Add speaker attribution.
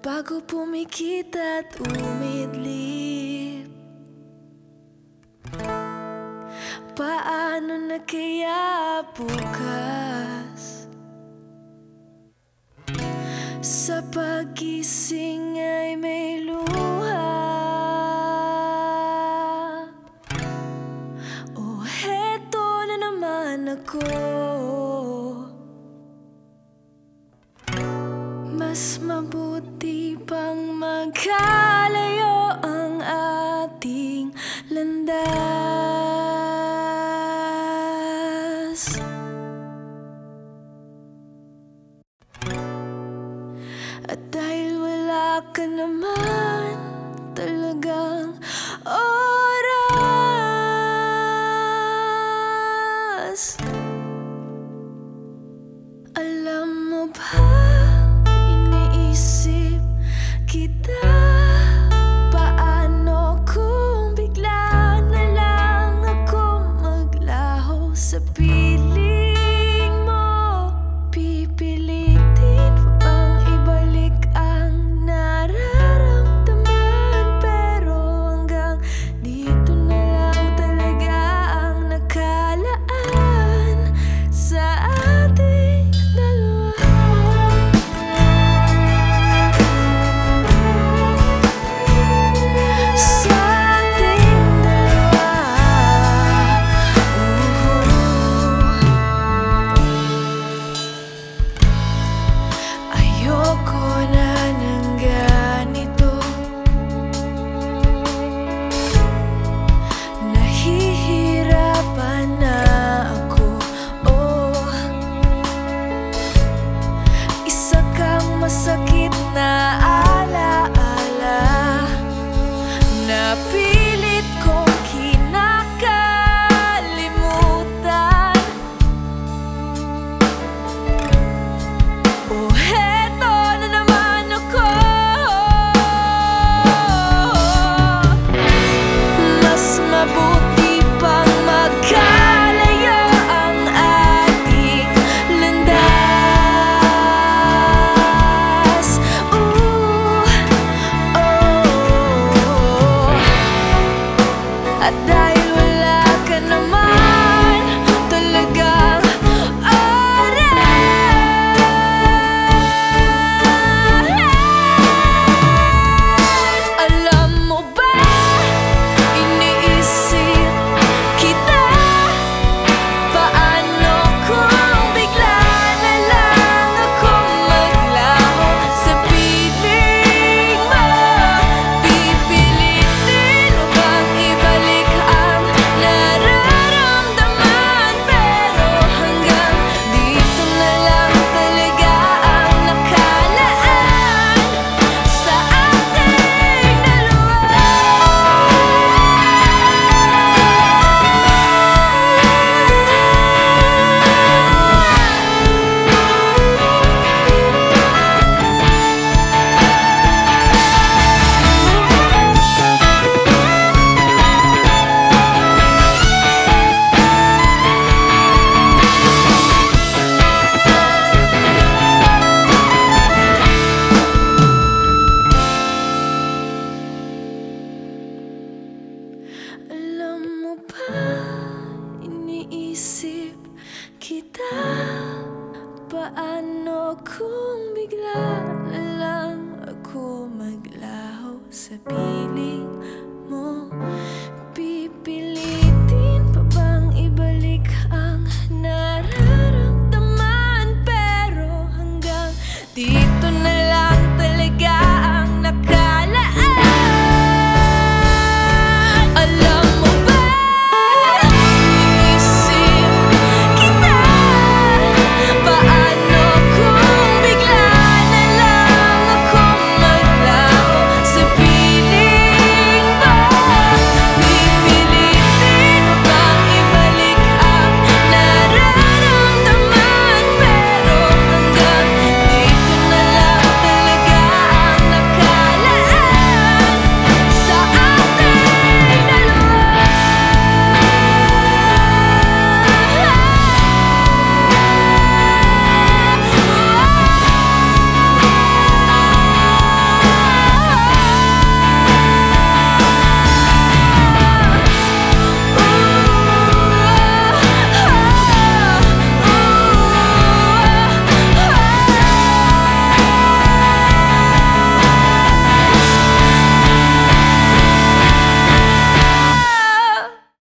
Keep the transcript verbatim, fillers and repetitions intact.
Speaker 1: bago pumikit at umidlip. Paano na kaya bukas? Sa pagising ay may luha. Oh, heto na naman ako. Mas mabuti pang magkalayo ang ating landas. At dahil wala ka naman talagang oras, alam mo ba, iniisip kita. Paano kung bigla na lang ako maglaho sa piling mo? Pipilitin mo bang ibalik ang nararamdaman? Pero hanggang dito na lang talaga ang nakalaan sa ating dalawa. Sa ating dalawa. Ooh. Ayoko na ng ganito. Nahihirapan na ako. Oh, isa kang masakit na alaala na pilit kong kinakalimutan. Oh, heto na naman ako. Mas mabuti pang magkalayo ang ating landas. Ooh, oh. At dahil wala ka naman talagang oras, alam mo ba, iniisip kita. Paano kung bigla na lang ako maglaho sa piling mo? Pipilitin mo bang ibalik ang nararamdaman? Pero hanggang dito na lang talaga ang nakalaan sa ating dalawa. Alam mo ba, iniisip kita. Paano kung bigla na lang ako maglaho sa piling mo? Pipili